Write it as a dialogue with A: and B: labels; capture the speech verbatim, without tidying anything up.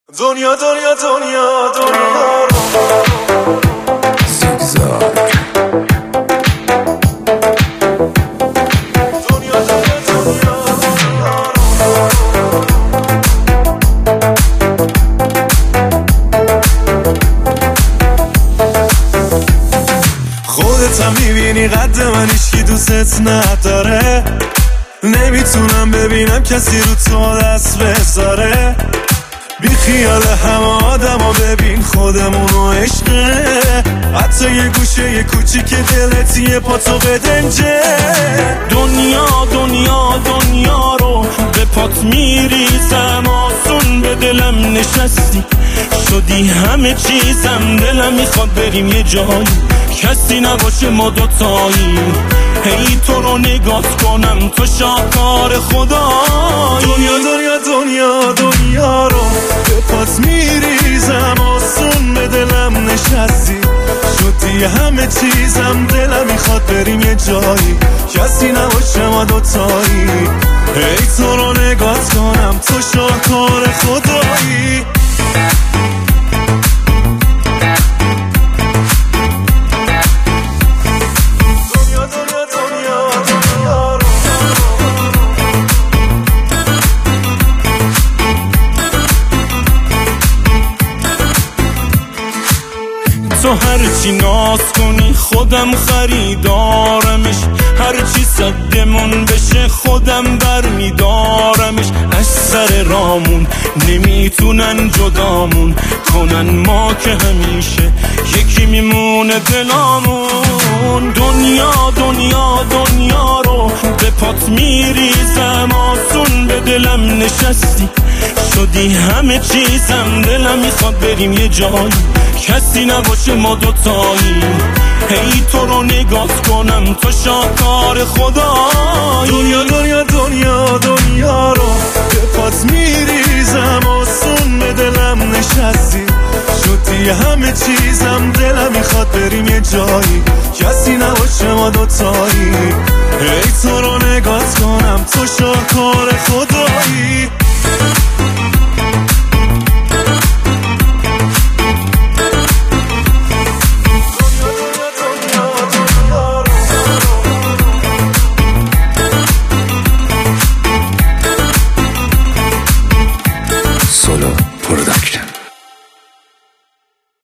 A: دنیا دنیا دنیا دنیا
B: زیگزاگ
A: دنیا دنیا دنیا خودت هم میبینی قد من هیچکی دوستت نداره، نمیتونم ببینم کسی رو تو دست بذاره. بی خیال همه آدم ها ببین خودمونو عشقه، حتی یه گوشه یه کوچیک دلت یه پاتو بدنجه.
C: دنیا دنیا دنیا رو به پات میریزم، آسون به دلم نشستی شدی همه چیزم. دلم میخواد بریم یه جایی کسی نباشه ما دوتایی، هی تو رو نگات کنم تو شاهکار خدایی.
A: دنیا دنیا دنیا دنیا رو به پات میریزم، آسون به دلم نشستی شدی همه چیزم. دلم میخواد بریم یه جایی کسی نباشه ما دوتایی، هی تو رو نگات کنم تو شاهکار خدایی.
C: تو هرچی ناز کنی خودم خریدارمش، هرچی صدمون بشه خودم برمیدارمش. از سر رامون نمیتونن جدامون کنن، ما که همیشه یکی میمونه دلامون. دنیا دنیا دنیا رو به پات میریزم، آسون به دلم نشستی شدی همه چیزم. دلم میخواد بریم یه جایی کسی نباشه ما دوتایی، هی تو رو نگات کنم تو شاهکار خدایی.
A: دنیا دنیا دنیا دنیا رو به پات میریزم، آسون به دلم نشستی شدی همه چیزم. دلم میخواد بریم یه جایی کسی نباشه ما دوتایی، هی تو رو نگات کنم تو شاهکار خدایی.